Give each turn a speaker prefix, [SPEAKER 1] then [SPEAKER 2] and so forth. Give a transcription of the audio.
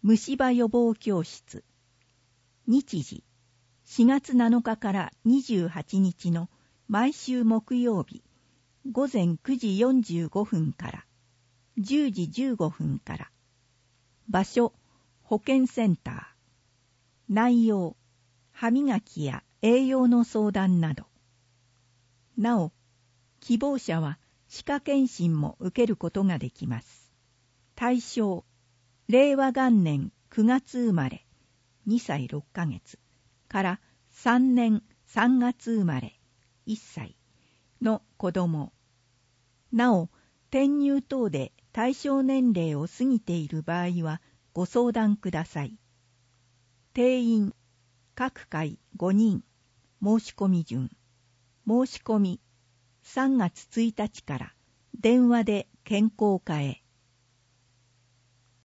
[SPEAKER 1] 虫歯予防教室。日時、4月7日から28日の毎週木曜日、午前9時45分から10時15分から。場所、保健センター。内容、歯磨きや栄養の相談など。なお、希望者は歯科検診も受けることができます。対象、令和元年9月生まれ、2歳6ヶ月から3年3月生まれ、1歳の子供。なお、転入等で対象年齢を過ぎている場合はご相談ください。定員、各回5人。申し込み順。申し込み、3月1日から電話で健康課へ。